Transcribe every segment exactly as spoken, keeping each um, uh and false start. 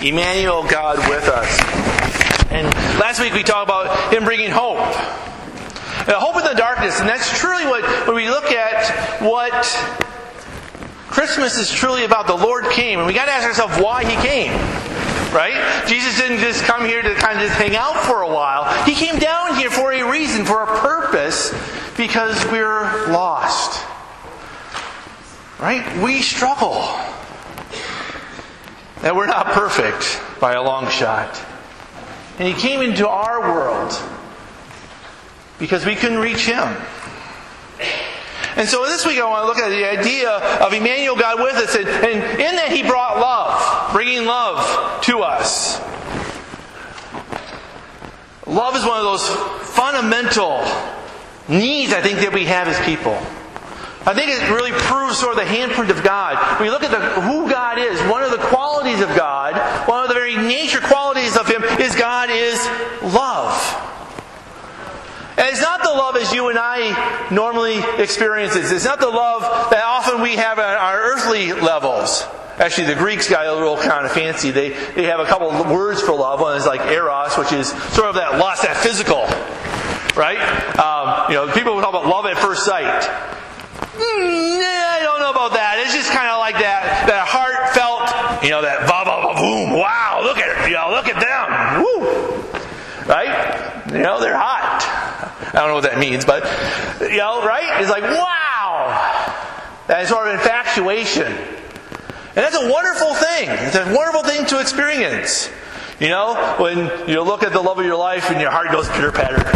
Emmanuel, God with us. And last week we talked about Him bringing hope. Now, hope in the darkness. And that's truly what, when we look at what Christmas is truly about. The Lord came. And we got to ask ourselves why He came. Right? Jesus didn't just come here to kind of just hang out for a while. He came down here for a reason, for a purpose, because we're lost. Right? We struggle. And we're not perfect by a long shot. And He came into our world because we couldn't reach Him. And so this week I want to look at the idea of Emmanuel, God with us. And, and in that He brought love, bringing love to us. Love is one of those fundamental needs, I think, that we have as people. I think it really proves sort of the handprint of God. When you look at the, who God is, one of the qualities of God, one of the very nature qualities of Him is God is love. And it's not the love as you and I normally experience it. It's not the love that often we have at our earthly levels. Actually, the Greeks got a little kind of fancy. They they have a couple of words for love. One is like eros, which is sort of that lust, that physical. Right? Um, you know, people talk about love at first sight. Mm, I don't know about that. It's just kind of like that, that heartfelt, you know, that va va va boom. Wow, look at it. You know, look at them. Woo. Right? You know, they're hot. I don't know what that means, but, you know, right? It's like, wow! That sort of infatuation. And that's a wonderful thing. It's a wonderful thing to experience. You know, when you look at the love of your life and your heart goes pitter-patter.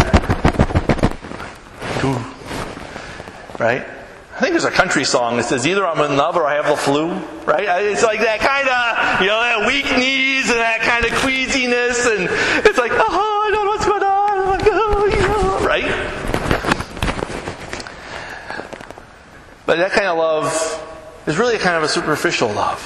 Right? I think there's a country song that says, either I'm in love or I have the flu. Right? It's like that kind of, you know, that weak knees and that kind of queasiness. And it's like, oh, I don't know what's going on. I'm like, oh, you know, right? But that kind of love is really a kind of a superficial love.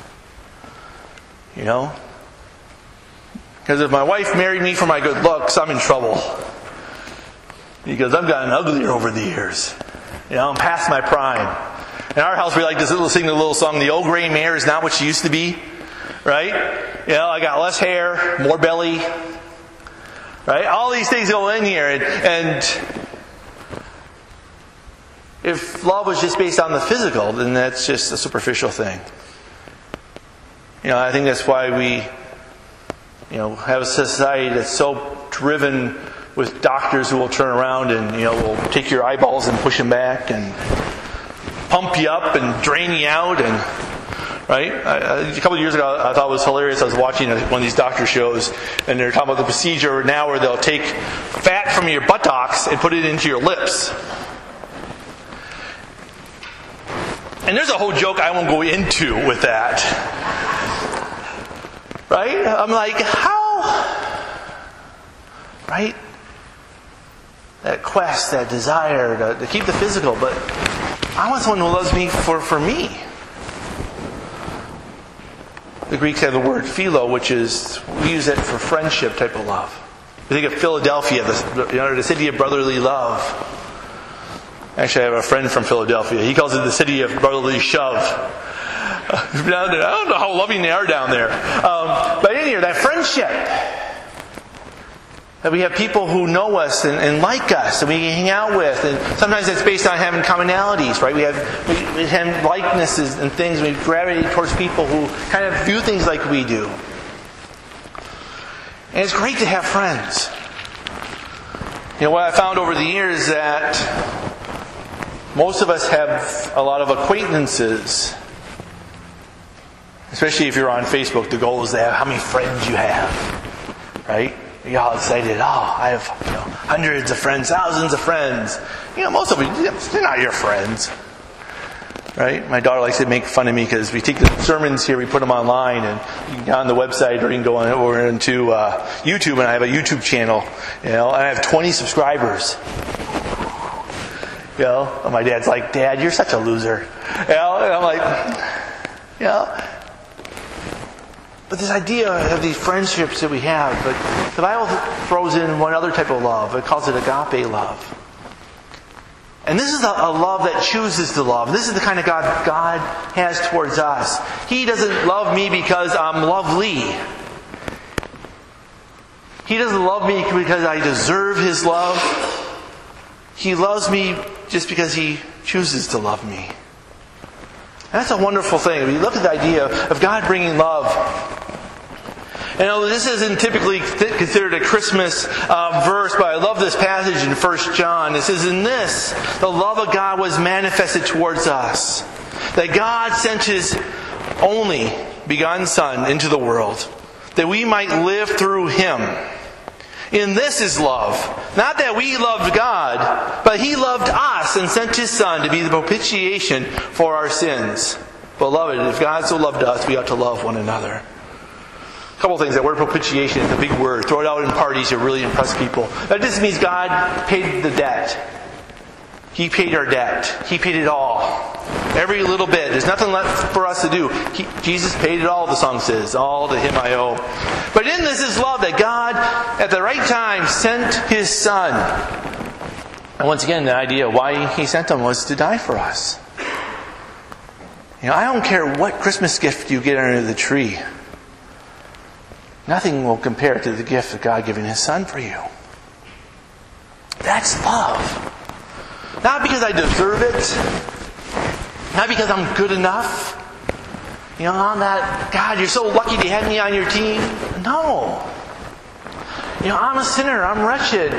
You know? Because if my wife married me for my good looks, I'm in trouble. Because I've gotten uglier over the years. You know, I'm past my prime. In our house, we like to sing the little song, "The old gray mare is not what she used to be." Right? You know, I got less hair, more belly. Right? All these things go in here. And, and if love was just based on the physical, then that's just a superficial thing. You know, I think that's why we, you know, have a society that's so driven with doctors who will turn around and, you know, will take your eyeballs and push them back and pump you up and drain you out. And right? I, a couple of years ago, I thought it was hilarious. I was watching one of these doctor shows, and they're talking about the procedure now where they'll take fat from your buttocks and put it into your lips. And there's a whole joke I won't go into with that. Right? I'm like, how? Right? That quest, that desire to, to keep the physical, but I want someone who loves me for, for me. The Greeks have the word philo, which is, we use it for friendship type of love. We think of Philadelphia, the, you know, the city of brotherly love. Actually, I have a friend from Philadelphia. He calls it the city of brotherly shove. Down there, I don't know how loving they are down there. Um, but in here, that friendship. That we have people who know us and, and like us, and we can hang out with. And sometimes it's based on having commonalities, right? We have, we, we have likenesses and things. We gravitate towards people who kind of view things like we do. And it's great to have friends. You know, what I found over the years is that most of us have a lot of acquaintances. Especially if you're on Facebook, the goal is to have how many friends you have. Right? You're all excited. Oh, I have, you know, hundreds of friends, thousands of friends. You know, most of them, they're not your friends. Right? My daughter likes to make fun of me because we take the sermons here, we put them online, and you can go on the website or you can go on over into uh, YouTube, and I have a YouTube channel. You know, and I have twenty subscribers. You know, and my dad's like, "Dad, you're such a loser." You know, and I'm like, you know. But this idea of these friendships that we have, but the Bible throws in one other type of love. It calls it agape love. And this is a, a love that chooses to love. This is the kind of God God has towards us. He doesn't love me because I'm lovely. He doesn't love me because I deserve His love. He loves me just because He chooses to love me. And that's a wonderful thing. When you look at the idea of God bringing love. And although this isn't typically considered a Christmas uh, verse, but I love this passage in First John. It says, "In this, the love of God was manifested towards us, that God sent His only begotten Son into the world, that we might live through Him. In this is love. Not that we loved God, but He loved us and sent His Son to be the propitiation for our sins." Beloved, if God so loved us, we ought to love one another. A couple of things. That word propitiation is a big word. Throw it out in parties to really impress people. That just means God paid the debt. He paid our debt. He paid it all. Every little bit. There's nothing left for us to do. He, Jesus paid it all, the song says. All to Him I owe. But in this is love, that God, at the right time, sent His Son. And once again, the idea why He sent Him was to die for us. You know, I don't care what Christmas gift you get under the tree. Nothing will compare to the gift of God giving His Son for you. That's love. Not because I deserve it. Not because I'm good enough. You know, I'm not, God, you're so lucky to have me on your team. No. You know, I'm a sinner. I'm wretched.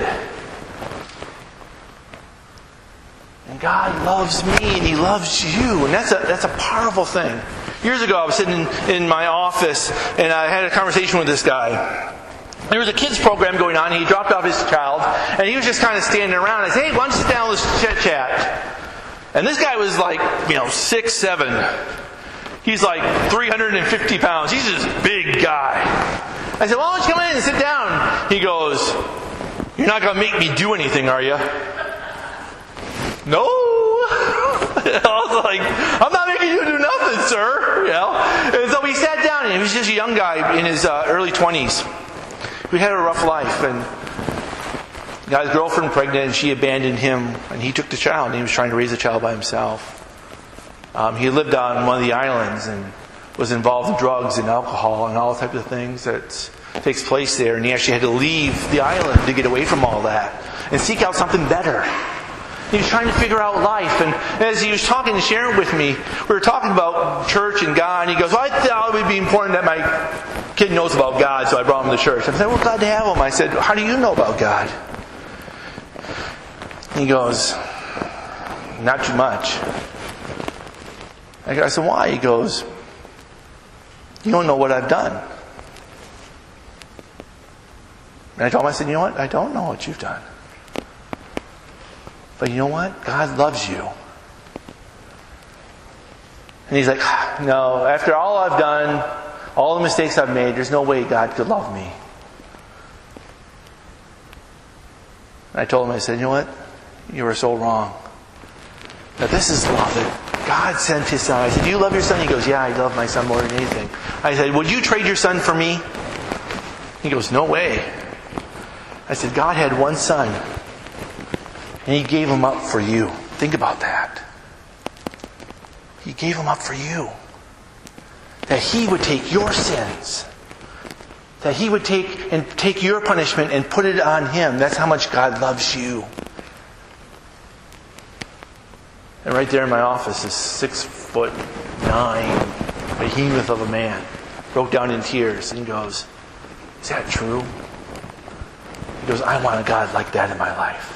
And God loves me and He loves you. And that's a, that's a powerful thing. Years ago, I was sitting in, in my office and I had a conversation with this guy. There was a kids program going on. He dropped off his child and he was just kind of standing around. I said, "Hey, why don't you sit down and let's chit chat?" And this guy was like, you know, six, seven. He's like three hundred fifty pounds. He's this big guy. I said, "Why don't you come in and sit down?" He goes, "You're not going to make me do anything, are you?" "No." I was like, "I'm not making you do nothing, sir." You know? And so we sat down, and he was just a young guy in his uh, early twenties. We had a rough life, and got his girlfriend pregnant, and she abandoned him, and he took the child, and he was trying to raise the child by himself. Um, he lived on one of the islands and was involved in drugs and alcohol and all types of things that takes place there, and he actually had to leave the island to get away from all that and seek out something better. He was trying to figure out life, and as he was talking and sharing with me, we were talking about church and God, and he goes, "Well, I thought it would be important that my kid knows about God, so I brought him to church." I said, "Well, glad to have him." I said, "How do you know about God?" He goes, "Not too much." I said, "Why?" He goes, "You don't know what I've done." And I told him, I said, "You know what? I don't know what you've done. But you know what? God loves you." And he's like, "No, after all I've done, all the mistakes I've made, there's no way God could love me." And I told him, I said, "You know what? You were so wrong. Now this is love. That God sent His Son." I said, "Do you love your son?" He goes, "Yeah, I love my son more than anything." I said, "Would you trade your son for me?" He goes, "No way." I said, "God had one son, and He gave him up for you." Think about that. He gave him up for you. That He would take your sins. That He would take and take your punishment and put it on Him. That's how much God loves you. And right there in my office is six foot nine behemoth of a man. Broke down in tears and goes, "Is that true?" He goes, "I want a God like that in my life."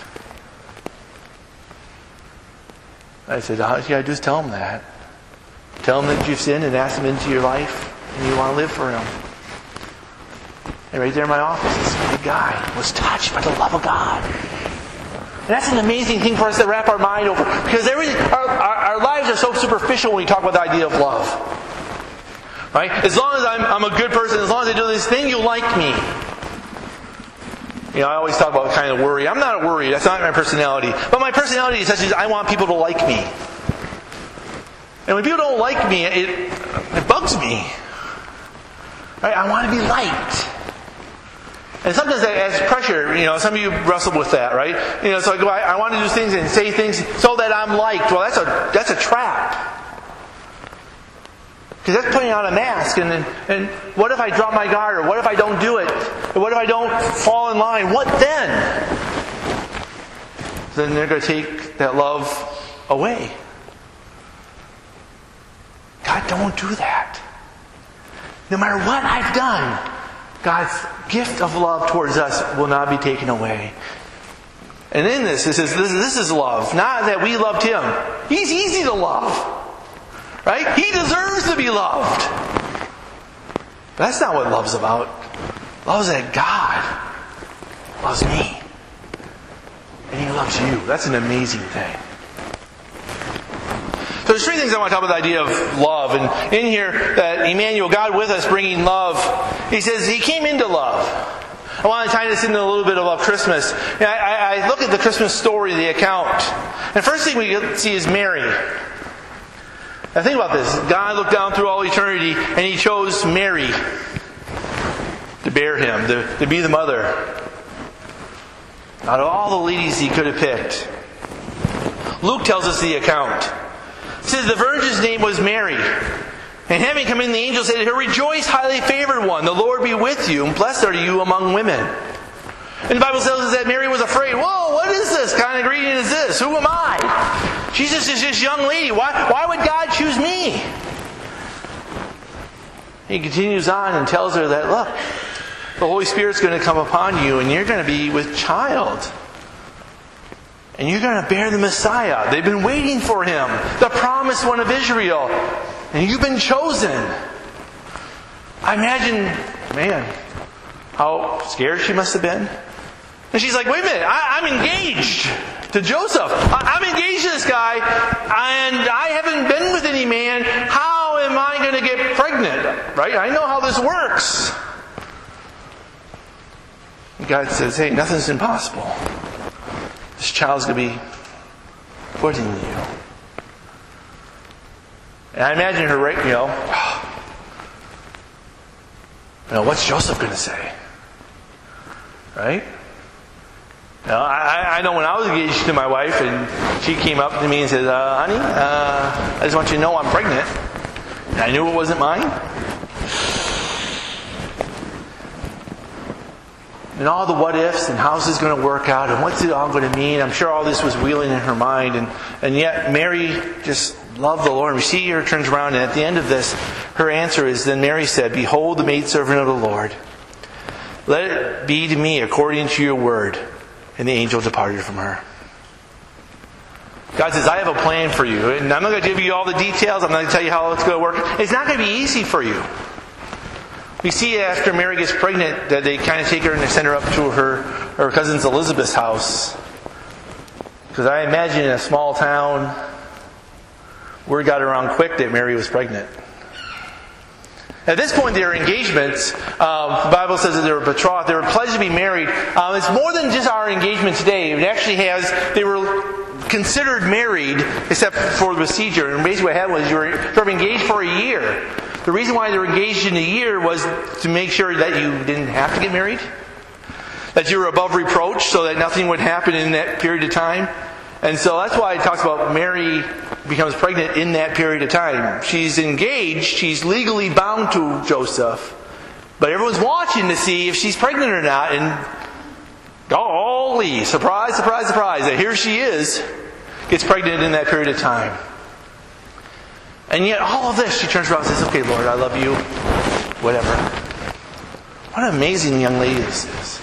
I said, "All you got to do is tell Him that. Tell Him that you've sinned and ask Him into your life and you want to live for Him." And right there in my office, this big guy was touched by the love of God. And that's an amazing thing for us to wrap our mind over. Because everything, our, our, our lives are so superficial when we talk about the idea of love. Right? As long as I'm, I'm a good person, as long as I do this thing, you'll like me. You know, I always talk about kind of worry. I'm not a worry. That's not my personality. But my personality is such as I want people to like me. And when people don't like me, it, it bugs me. Right? I want to be liked. And sometimes that adds pressure. You know, some of you wrestle with that, right? You know, it's like, well, I, I want to do things and say things so that I'm liked. Well, that's a that's a trap. Because that's putting on a mask. And, and and what if I drop my guard? Or what if I don't do it? Or what if I don't fall in line? What then? Then they're going to take that love away. God, don't do that. No matter what I've done, God's gift of love towards us will not be taken away. And in this, this is, this, this is love. Not that we loved Him. He's easy to love. Right? He deserves to be loved. But that's not what love's about. Love is that God loves me. And He loves you. That's an amazing thing. So there's three things I want to talk about the idea of love. And in here, that Emmanuel, God with us, bringing love. He says He came into love. I want to tie this into a little bit about Christmas. And I, I, I look at the Christmas story, the account. And the first thing we see is Mary. Now think about this. God looked down through all eternity and He chose Mary to bear Him, to, to be the mother. Out of all the ladies He could have picked. Luke tells us the account. It says the virgin's name was Mary. And having come in, the angel said to her, "Rejoice, highly favored one, the Lord be with you, and blessed are you among women." And the Bible tells us that Mary was afraid. Whoa, what is this kind of greeting is this? Who am I? She's just this young lady. Why, why would God choose me? He continues on and tells her that, look, the Holy Spirit's going to come upon you, and you're going to be with child. And you're going to bear the Messiah. They've been waiting for Him. The promised one of Israel. And you've been chosen. I imagine, man, how scared she must have been. And she's like, wait a minute, I, I'm engaged to Joseph. I, I'm engaged to this guy, and I haven't been with any man. How am I going to get pregnant? Right? I know how this works. And God says, hey, nothing's impossible. This child's going to be put in you. And I imagine her, right, you know, you know, what's Joseph going to say? Right? You know, I, I know when I was engaged to my wife and she came up to me and said, uh, honey, uh, I just want you to know I'm pregnant. And I knew it wasn't mine. And all the what ifs and how's this going to work out and what's it all going to mean. I'm sure all this was wheeling in her mind. And, and yet Mary just loved the Lord. And we see her turns around, and at the end of this, her answer is, then Mary said, "Behold the maidservant of the Lord. Let it be to me according to your word." And the angel departed from her. God says, I have a plan for you. And I'm not going to give you all the details. I'm not going to tell you how it's going to work. It's not going to be easy for you. We see after Mary gets pregnant that they kind of take her and they send her up to her, her cousin Elizabeth's house. Because I imagine in a small town, word got around quick that Mary was pregnant. At this point, their engagements, um, the Bible says that they were betrothed, they were pledged to be married. Um, it's more than just our engagement today. It actually has, they were considered married, except for the procedure. And basically what happened was you were sort of engaged for a year. The reason why they were engaged in a year was to make sure that you didn't have to get married. That you were above reproach so that nothing would happen in that period of time. And so that's why it talks about Mary becomes pregnant in that period of time. She's engaged, she's legally bound to Joseph, but everyone's watching to see if she's pregnant or not. And golly, surprise, surprise, surprise, that here she is, gets pregnant in that period of time. And yet all of this, she turns around and says, okay, Lord, I love you, whatever. What an amazing young lady this is.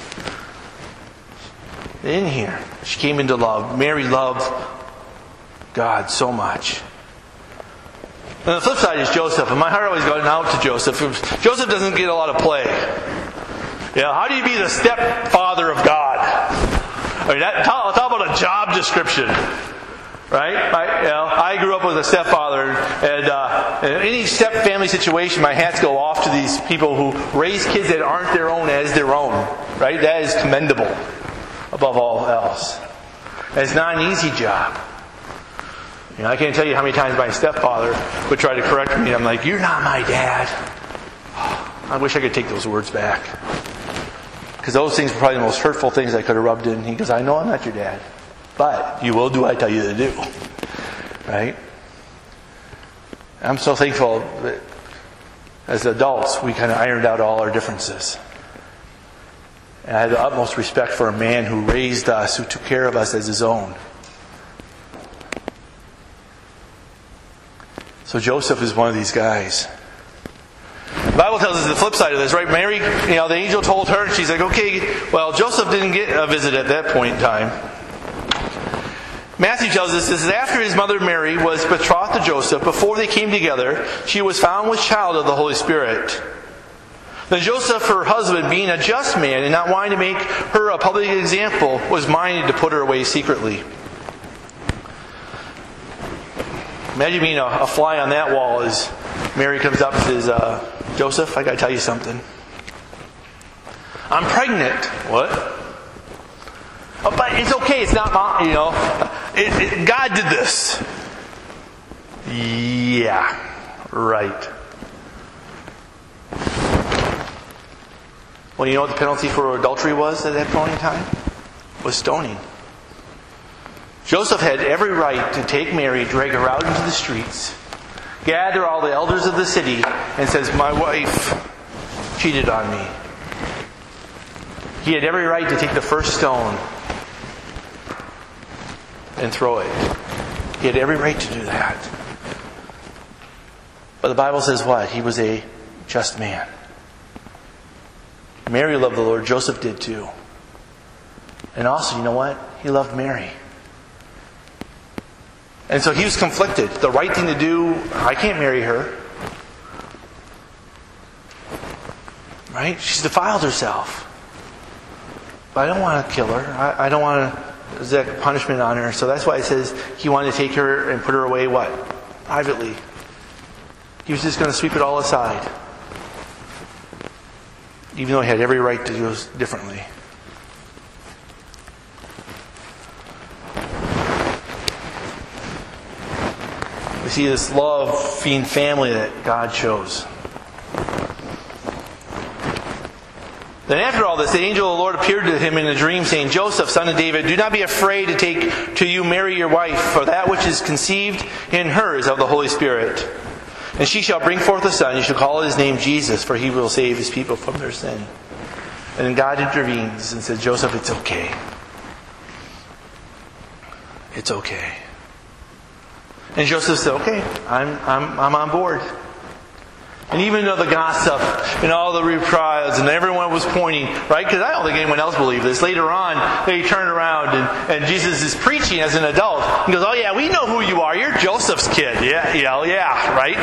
In here, she came into love. Mary loved God so much. And the flip side is Joseph. And my heart always goes out to Joseph. Joseph doesn't get a lot of play. You know, how do you be the stepfather of God? I mean, that, talk, talk about a job description. Right? I, you know, I grew up with a stepfather, and uh, in any step family situation, my hats go off to these people who raise kids that aren't their own as their own. Right? That is commendable above all else. And it's not an easy job. You know, I can't tell you how many times my stepfather would try to correct me. I'm like, you're not my dad. I wish I could take those words back. Because those things were probably the most hurtful things I could have rubbed in. He goes, I know I'm not your dad, but you will do what I tell you to do. Right? I'm so thankful that as adults, we kind of ironed out all our differences. And I had the utmost respect for a man who raised us, who took care of us as his own. So Joseph is one of these guys. The Bible tells us the flip side of this, right? Mary, you know, the angel told her, and she's like, okay, well, Joseph didn't get a visit at that point in time. Matthew tells us this is after his mother Mary was betrothed to Joseph, before they came together, she was found with child of the Holy Spirit. Then Joseph, her husband, being a just man and not wanting to make her a public example, was minded to put her away secretly. Imagine being a, a fly on that wall as Mary comes up and says, uh, Joseph, I got to tell you something. I'm pregnant. What? Oh, but it's okay. It's not mom. You know, it, it, God did this. Yeah, right. Well, you know what the penalty for adultery was at that point in time? Was stoning. Joseph had every right to take Mary, drag her out into the streets, gather all the elders of the city, and says, my wife cheated on me. He had every right to take the first stone and throw it. He had every right to do that. But the Bible says what? He was a just man. Mary loved the Lord. Joseph did too. And also, you know what? He loved Mary. And so he was conflicted. The right thing to do, I can't marry her. Right? She's defiled herself. But I don't want to kill her. I, I don't want to exact punishment on her. So that's why it says he wanted to take her and put her away, what? Privately. He was just going to sweep it all aside. Even though he had every right to do it differently. We see this loving family that God chose. Then after all this, the angel of the Lord appeared to him in a dream, saying, Joseph, son of David, do not be afraid to take to you Mary your wife, for that which is conceived in her is of the Holy Spirit. And she shall bring forth a son, you shall call his name Jesus, for he will save his people from their sin. And then God intervenes and says, Joseph, it's okay. It's okay. And Joseph said, okay, I'm, I'm, I'm on board. And even though the gossip and all the reprisals and everyone was pointing, right? Because I don't think anyone else believed this. Later on, they turned around and, and Jesus is preaching as an adult. He goes, oh yeah, we know who you are. You're Joseph's kid. Yeah, yeah, yeah, right?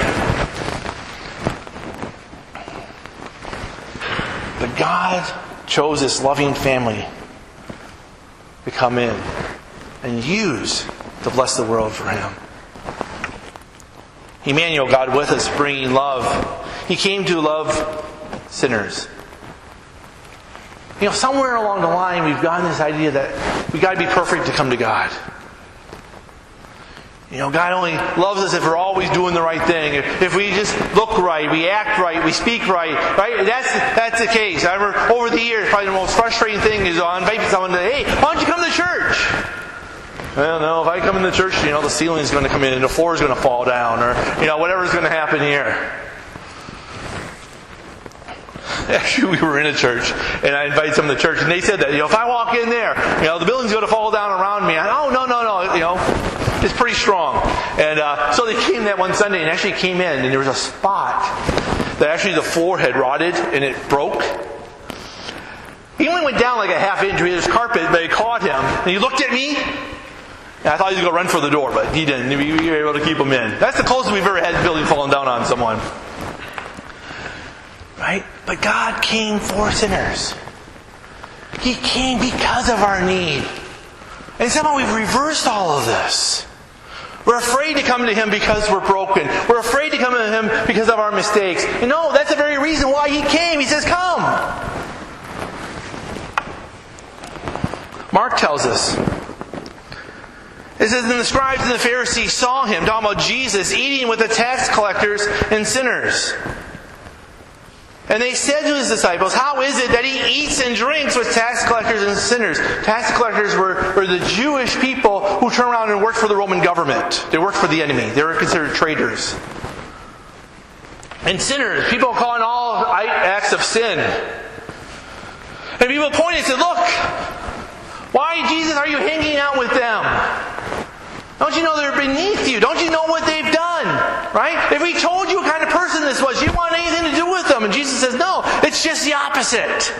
But God chose this loving family to come in and use to bless the world for Him. Emmanuel, God with us, bringing love. He came to love sinners. You know, somewhere along the line we've gotten this idea that we've got to be perfect to come to God. You know, God only loves us if we're always doing the right thing. If, if we just look right, we act right, we speak right, right? That's that's the case. I remember over the years, probably the most frustrating thing is I'll invite someone to, hey, why don't you come to church? Well, no, if I come in the church, you know, the ceiling is going to come in and the floor is going to fall down, or, you know, whatever's going to happen here. Actually, we were in a church, and I invited some to the church, and they said that, you know, if I walk in there, you know, the building's going to fall down around me. I, oh, no, no, no, you know, it's pretty strong. And uh, so they came that one Sunday and actually came in, and there was a spot that actually the floor had rotted, and it broke. He only went down like a half inch. There was carpet, but it caught him, and he looked at me. And I thought he was going to run for the door, but he didn't. We were able to keep him in. That's the closest we've ever had the building falling down on someone. Right? But God came for sinners. He came because of our need. And somehow we've reversed all of this. We're afraid to come to Him because we're broken. We're afraid to come to Him because of our mistakes. And no, that's the very reason why He came. He says, come. Mark tells us. It says, and the scribes and the Pharisees saw Him, talking about Jesus, eating with the tax collectors and sinners. And they said to his disciples, how is it that he eats and drinks with tax collectors and sinners? Tax collectors were, were the Jewish people who turned around and worked for the Roman government. They worked for the enemy. They were considered traitors. And sinners, people calling all acts of sin. And people pointed and said, look, why, Jesus, are you hanging out with them? Don't you know they're beneath you? Don't you know what they've done? Right? If we told you what kind of person this was, you don't want anything to do with them. And Jesus says, no, it's just the opposite.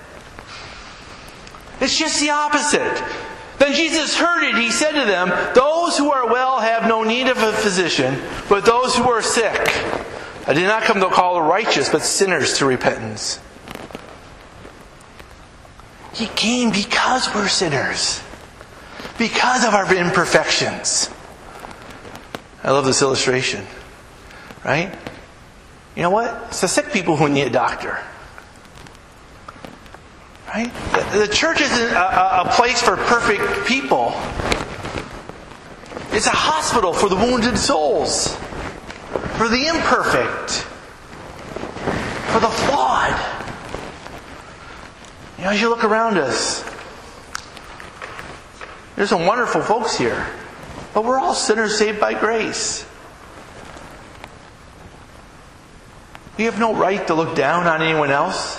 It's just the opposite. Then Jesus heard it. He said to them, those who are well have no need of a physician, but those who are sick. I did not come to call the righteous, but sinners to repentance. He came because we're sinners. Because of our imperfections. I love this illustration. Right? You know what? It's the sick people who need a doctor. Right? The, the church isn't a, a place for perfect people. It's a hospital for the wounded souls. For the imperfect. For the flawed. You know, as you look around us, there's some wonderful folks here. But we're all sinners saved by grace. We have no right to look down on anyone else.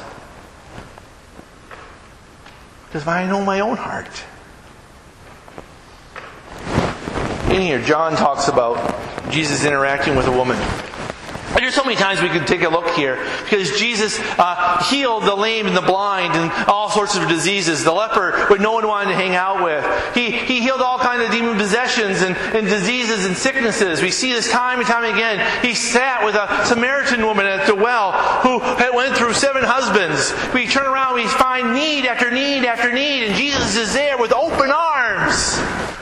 Because I know my own heart. In here, John talks about Jesus interacting with a woman. There's so many times we could take a look here, because Jesus uh, healed the lame and the blind and all sorts of diseases. The leper, what no one wanted to hang out with. He he healed all kinds of demon possessions and, and diseases and sicknesses. We see this time and time again. He sat with a Samaritan woman at the well who had went through seven husbands. We turn around, we find need after need after need, and Jesus is there with open arms.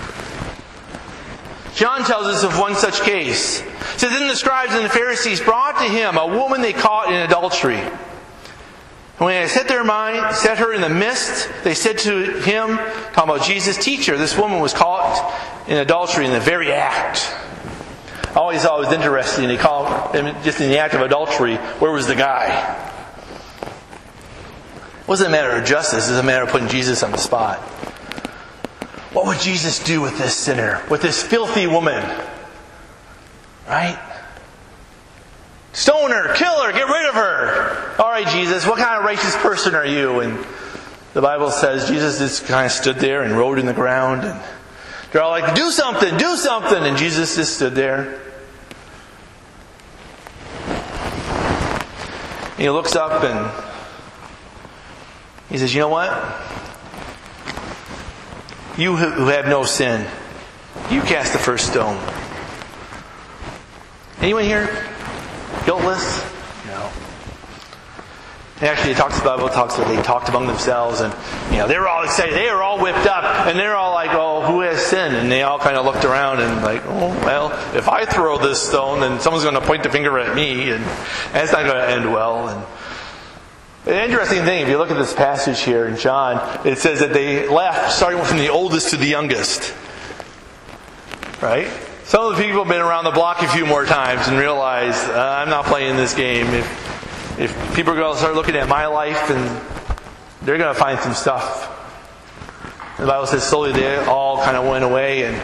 John tells us of one such case. It says, then the scribes and the Pharisees brought to him a woman they caught in adultery. And when they set their mind, set her in the midst, they said to him, talking about Jesus, teacher, this woman was caught in adultery in the very act. I always thought it was interesting. They called him just in the act of adultery. Where was the guy? It wasn't a matter of justice. It was a matter of putting Jesus on the spot. What would Jesus do with this sinner? With this filthy woman? Right? Stone her, kill her, get rid of her. All right, Jesus, what kind of righteous person are you? And the Bible says Jesus just kind of stood there and wrote in the ground. And they're all like, do something, do something. And Jesus just stood there. And he looks up and he says, you know what? You who have no sin, you cast the first stone. Anyone here guiltless? No. Actually, it talks about it talks about they talked among themselves, and you know they were all excited. They were all whipped up, and they're all like, "Oh, who has sinned?" And they all kind of looked around and like, "Oh, well, if I throw this stone, then someone's going to point the finger at me, and that's not going to end well." And the interesting thing, if you look at this passage here in John, it says that they left, starting from the oldest to the youngest. Right? Some of the people have been around the block a few more times and realized, uh, I'm not playing this game. If, if people are going to start looking at my life, and they're going to find some stuff. The Bible says slowly they all kind of went away, and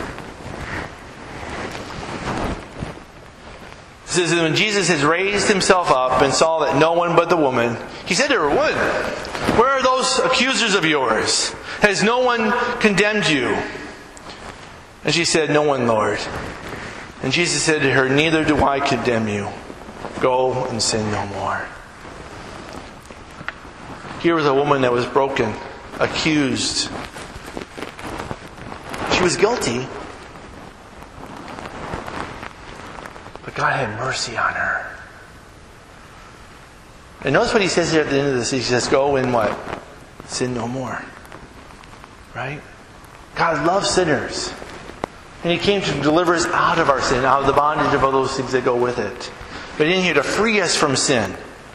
it says that when Jesus has raised himself up and saw that no one but the woman, he said to her, woman, where are those accusers of yours? Has no one condemned you? And she said, no one, Lord. And Jesus said to her, neither do I condemn you. Go and sin no more. Here was a woman that was broken, accused. She was guilty. But God had mercy on her. And notice what he says here at the end of this. He says, go and what? Sin no more. Right? God loves sinners. And he came to deliver us out of our sin, out of the bondage of all those things that go with it. But in here to free us from sin.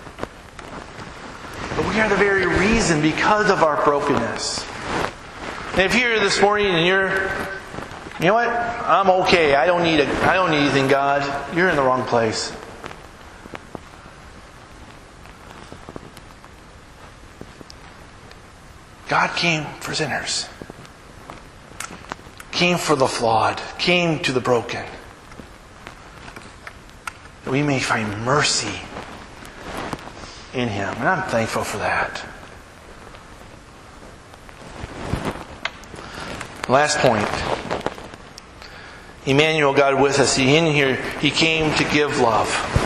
But we are the very reason because of our brokenness. And if you're here this morning and you're, you know what? I'm okay. I don't need a, I don't need anything, God. You're in the wrong place. God came for sinners. Came for the flawed. Came to the broken. That we may find mercy in Him. And I'm thankful for that. Last point. Emmanuel, God with us. In here, He came to give love.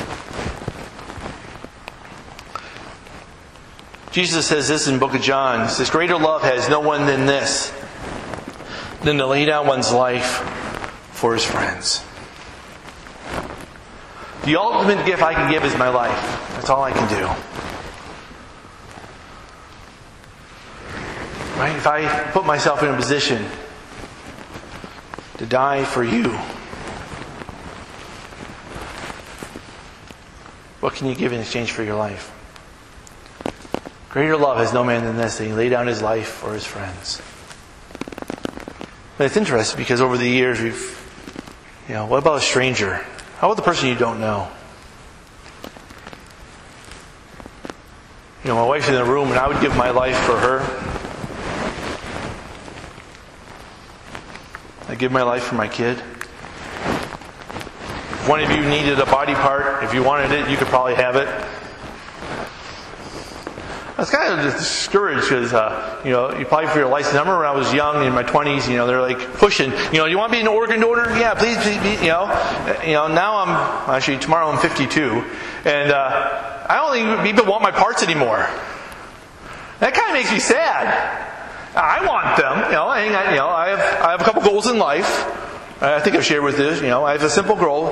Jesus says this in the book of John. He says, greater love has no one than this, than to lay down one's life for his friends. The ultimate gift I can give is my life. That's all I can do. Right? If I put myself in a position to die for you, what can you give in exchange for your life? Greater love has no man than this, that He lay down His life for His friends. But it's interesting because over the years we've, you know, what about a stranger? How about the person you don't know? You know, my wife's in the room and I would give my life for her. I'd give my life for my kid. If one of you needed a body part, if you wanted it, you could probably have it. I was kind of discouraged because, uh, you know, you apply for your license. I remember when I was young in my twenties, you know, they're like pushing, you know, you want to be an organ donor? Yeah, please, please be, you know. You know, now I'm, actually tomorrow I'm fifty-two. And uh, I don't think people want my parts anymore. That kind of makes me sad. I want them, you know, I, you know, I have, I have a couple goals in life. I think I've shared with this, you know, I have a simple goal.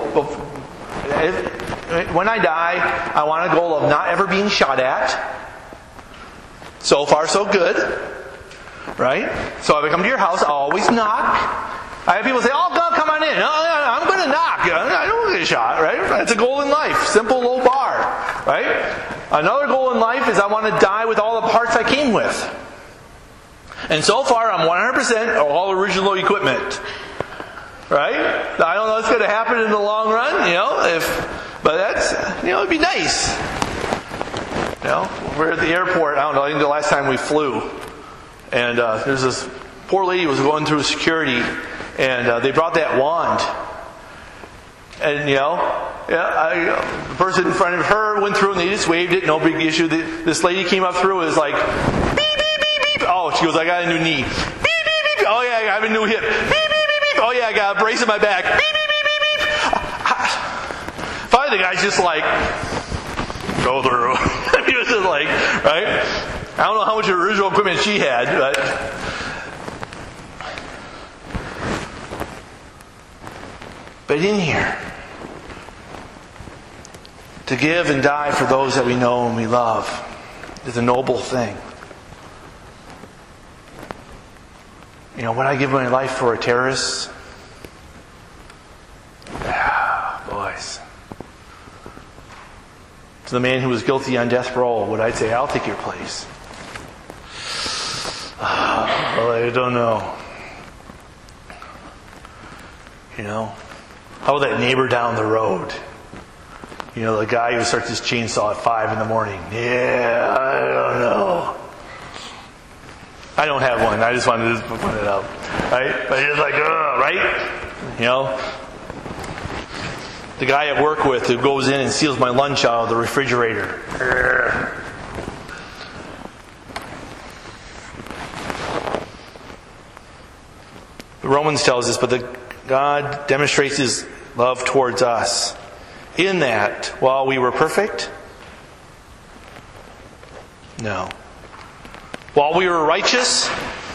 When I die, I want a goal of not ever being shot at. So far, so good. Right? So if I come to your house, I'll always knock. I have people say, oh, God, come on in. No, I'm going to knock. I don't want to get shot. Right? That's a goal in life. Simple, low bar. Right? Another goal in life is I want to die with all the parts I came with. And so far, I'm one hundred percent all original equipment. Right? I don't know what's going to happen in the long run, you know, if, but that's, you know, it'd be nice. You know, we're at the airport, I don't know, I think the last time we flew, and uh, there's this poor lady who was going through security, and uh, they brought that wand. And, you know, yeah, I, uh, the person in front of her went through and they just waved it, no big issue. The, this lady came up through and was like, beep, beep, beep, beep. Oh, she goes, I got a new knee. Beep, beep, beep. Oh, yeah, I have a new hip. Beep, beep, beep, beep. Oh, yeah, I got a brace in my back. Beep, beep, beep, beep, beep. Finally, the guy's just like, go through. I mean, it was just like, right? I don't know how much original equipment she had, but but in here, to give and die for those that we know and we love is a noble thing. You know, would I give my life for a terrorist? Ah, boys. To the man who was guilty on death row, would I say, I'll take your place? Ah, well, I don't know. You know, how about that neighbor down the road? You know, the guy who starts his chainsaw at five in the morning. Yeah, I don't know. I don't have one. I just wanted to put it out. Right? But it's like, ugh, right? You know? The guy I work with who goes in and steals my lunch out of the refrigerator. Romans tells us, but the God demonstrates His love towards us in that while we were perfect? No. While we were righteous?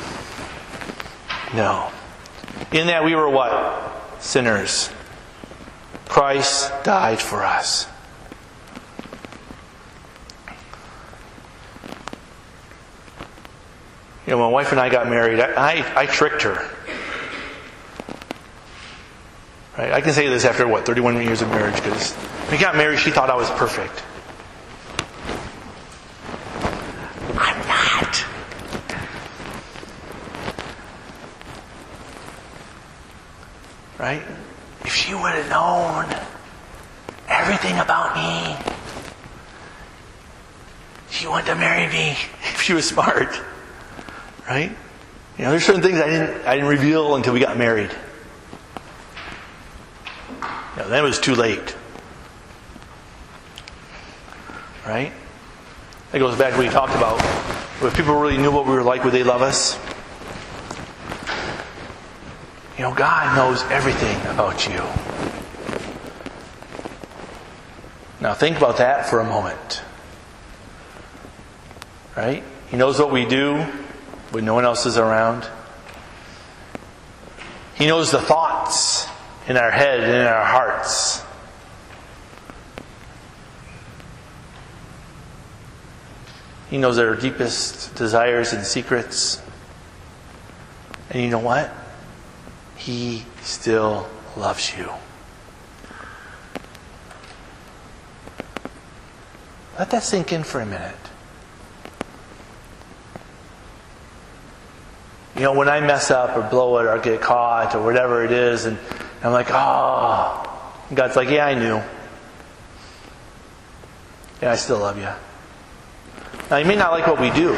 No. In that we were what? Sinners. Christ died for us. You know, my wife and I got married, I, I, I tricked her. Right? I can say this after, what, thirty-one years of marriage, because when we got married, she thought I was perfect. I'm not. Right? If she would have known everything about me, she wouldn't have married me if she was smart. Right? You know, there's certain things I didn't I didn't reveal until we got married. You know, then it was too late. Right? That goes back to what we talked about. If people really knew what we were like, would they love us? You know, God knows everything about you. Now think about that for a moment. Right? He knows what we do when no one else is around. He knows the thoughts in our head and in our hearts. He knows our deepest desires and secrets. And you know what? He still loves you. Let that sink in for a minute. You know, when I mess up or blow it or get caught or whatever it is, and I'm like, oh, and God's like, yeah, I knew. Yeah, I still love you. Now, He may not like what we do,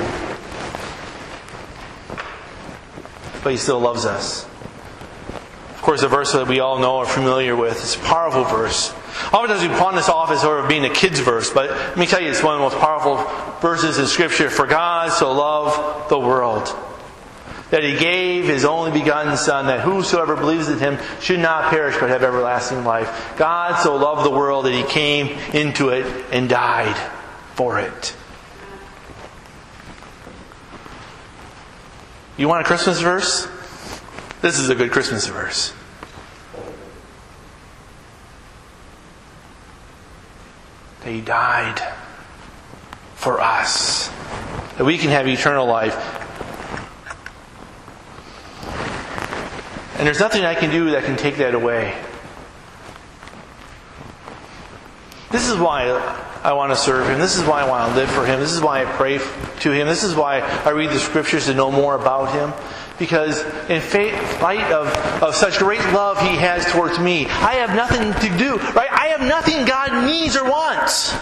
but He still loves us. Of course, a verse that we all know or are familiar with. It's a powerful verse. Oftentimes we pawn this off as sort of being a kid's verse, but let me tell you, it's one of the most powerful verses in Scripture. For God so loved the world, that He gave His only begotten Son, that whosoever believes in Him should not perish but have everlasting life. God so loved the world that He came into it and died for it. You want a Christmas verse? This is a good Christmas verse. That He died for us, that we can have eternal life. And there's nothing I can do that can take that away. This is why I want to serve Him. This is why I want to live for Him. This is why I pray to Him. This is why I read the Scriptures to know more about Him. Because in light of, of such great love He has towards me, I have nothing to do. Right? I have nothing God needs or wants.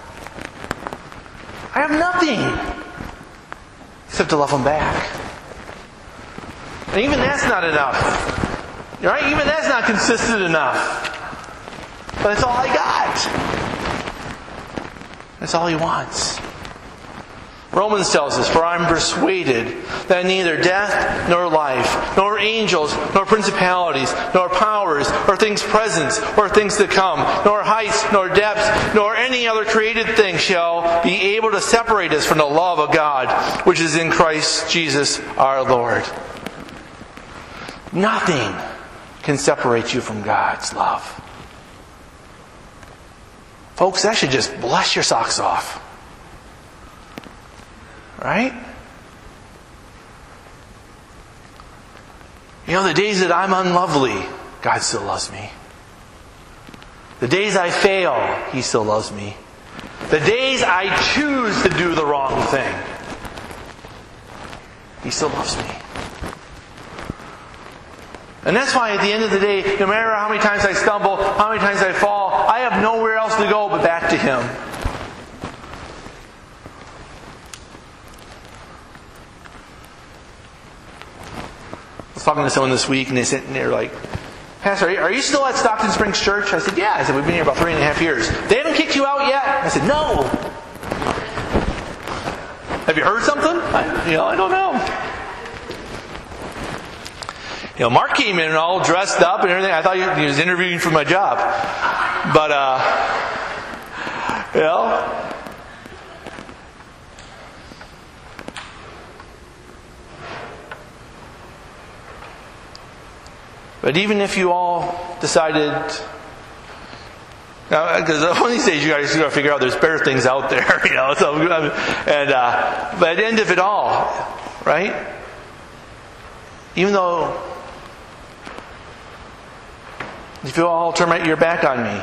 I have nothing except to love Him back. And even that's not enough. Right? Even that's not consistent enough. But it's all I got. That's all He wants. Romans tells us, for I am persuaded that neither death, nor life, nor angels, nor principalities, nor powers, or things present, or things to come, nor heights, nor depths, nor any other created thing shall be able to separate us from the love of God, which is in Christ Jesus our Lord. Nothing can separate you from God's love. Folks, that should just bless your socks off. Right? You know, the days that I'm unlovely, God still loves me. The days I fail, He still loves me. The days I choose to do the wrong thing, He still loves me. And that's why at the end of the day, no matter how many times I stumble, how many times I fall, I have nowhere else to go but back to Him. I was talking to someone this week and they said, and they're like, Pastor, are you still at Stockton Springs Church? I said, yeah. I said, we've been here about three and a half years. They haven't kicked you out yet? I said, no. Have you heard something? I, you know, I don't know. You know, Mark came in all dressed up and everything. I thought he was interviewing for my job. But, uh, you know. But even if you all decided, because one of these days you guys got to figure out there's better things out there, you know. So, and uh, but at the end of it all, right? Even though if you all turn your back on me,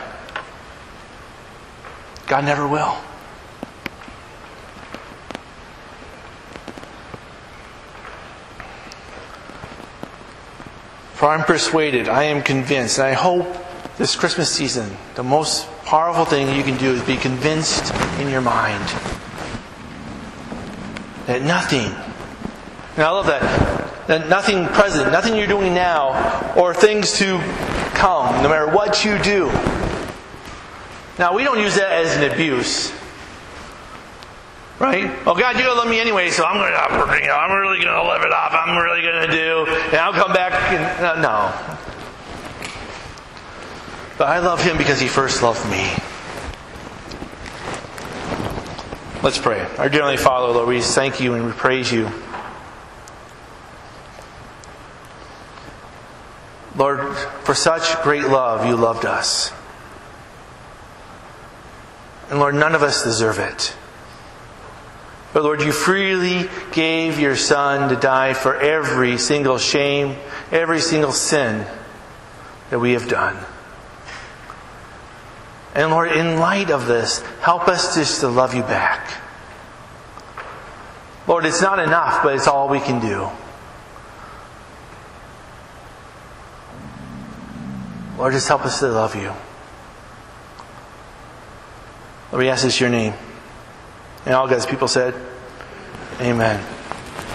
God never will. For I'm persuaded, I am convinced, and I hope this Christmas season, the most powerful thing you can do is be convinced in your mind that nothing And I love that. That nothing present, nothing you're doing now, or things to come, no matter what you do. Now, we don't use that as an abuse. Right? Oh, God, you're going to love me anyway, so I'm going to, you know, I'm really going to live it up. I'm really going to do, and I'll come back and, uh, no. But I love Him because He first loved me. Let's pray. Our dear Heavenly Father, Lord, we just thank You and we praise You. Lord, for such great love, You loved us. And Lord, none of us deserve it. But Lord, You freely gave Your Son to die for every single shame, every single sin that we have done. And Lord, in light of this, help us just to love You back. Lord, it's not enough, but it's all we can do. Lord, just help us to love You. Lord, we ask this in Your name. And all God's people said, Amen.